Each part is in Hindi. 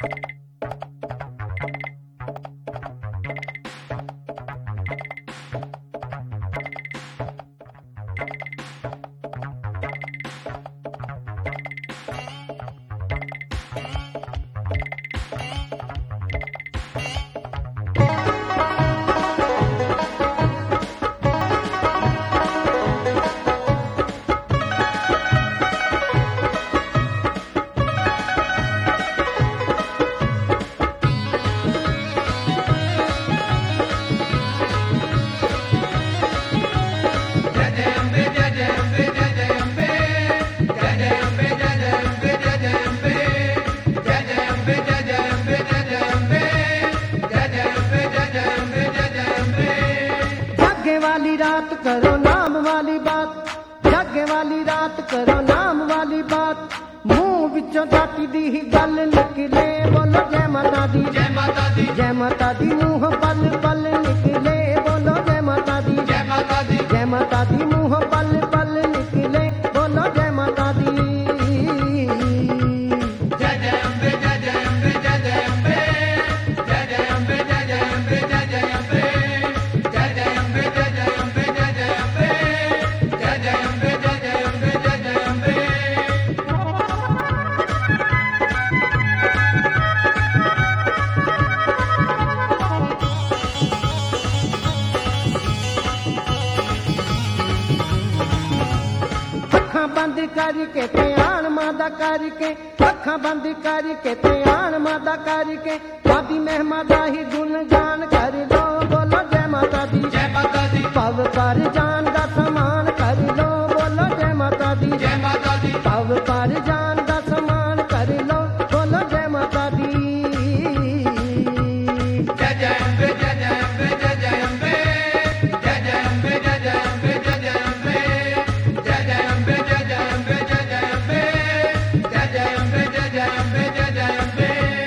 वाली रात करो नाम वाली बात, जागे वाली रात करो नाम वाली बात, मुंह विचों जाती दी ही गल निकले, बोलो जय माता दी, जय माता दी, जय माता दी, मुंह पल पल निकले, बोलो जय माता दी, जय माता दी, जय माता दी, मुंह पल पल निकले, बोलो जय माता दी। जय जय अम्बे, जय जय अम्बे, जय जय अम्बे, जय जय अम्बे, जय जय अम्बे, जय जय अम्बे, जय जय अम्बे, जय जय अम्बे, जय जय अम्बे, जय जय अम्बे, जय जय अम्बे, जय जय अम्बे। अखां बंद करके ध्यान मादा करके, अखां बंद करके ध्यान मादा करके, आदि महिमा दा ही गुणगान कर लो, बोलो जय माता दी, जय माता दी, पव पर जान दा समान कर लो, बोलो जय माता दी, जय माता दी, पव पर जान दा समान कर लो, बोलो जय माता दी। जय जय अम्बे, जय जय अम्बे, जय जय अम्बे, जय जय अम्बे, जय जय अम्बे, जय जय अम्बे, जय जय अम्बे, जय जय अम्बे, जय जय अम्बे, जय जय अम्बे, जय जय अम्बे, जय जय अम्बे।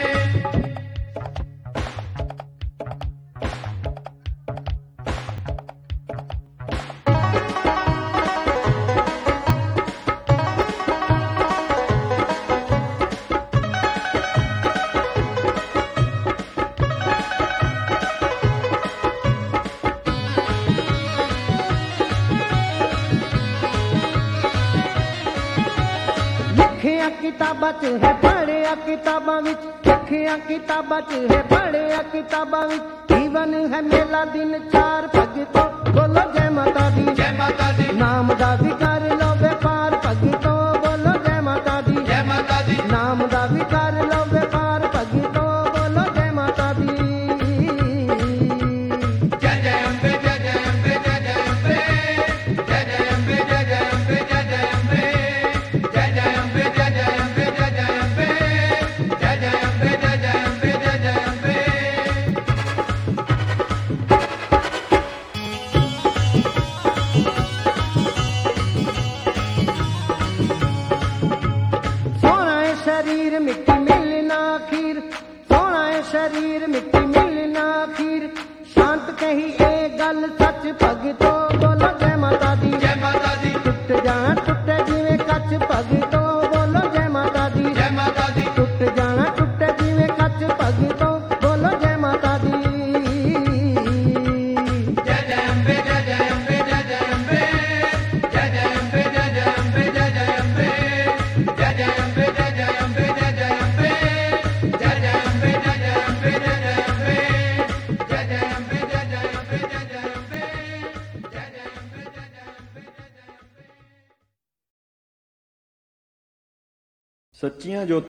लिखिया किताबां च है पढ़िया किताबां विच, लिखिया किताबां च है पढ़िया किताबां विच, जीवन है मेला दिन चार भगतों, बोलो जय माता दी, जय माता दी, नाम दा भी कर लो व्यापार भगतों, बोलो जय माता दी, जय माता दी, नाम दा भी कर लो व्यापार भगतों, बोलो जय माता दी। जय जय अम्बे, जय जय अम्बे, जय जय अम्बे, जय जय अम्बे, जय जय अम्बे, जय जय अम्बे, जय जय अम्बे, जय जय अम्बे, जय जय अम्बे, जय जय अम्बे, जय जय अम्बे, जय जय अम्बे। सोना है शरीर मिट्टी मिलना खीर, सोना है शरीर मिट्टी मिलना खीर, शांत कही ए गल सच भगतो, बोलो जय माता दी, जय माता दी, टुट जाना टुटे जिवें कच भगतो, बोलो जय माता दी, जय माता दी, टुट जाना टुटे जिवें कच भगतो, बोलो जय माता दी। जय जय अम्बे, जय जय अम्बे, जय जय अम्बे, जय जय अम्बे, जय जय अम्बे, जय जय अम्बे, जय जय अम्बे, जय जय अम्बे, जय जय अम्बे, जय जय अम्बे, जय जय अम्बे, जय जय अम्बे, जय जय अम्बे, जय जय अम्बे, जय जय अम्बे, जय जय अम्बे, जय जय अम्बे, जय जय अम्बे। सच्चियां जो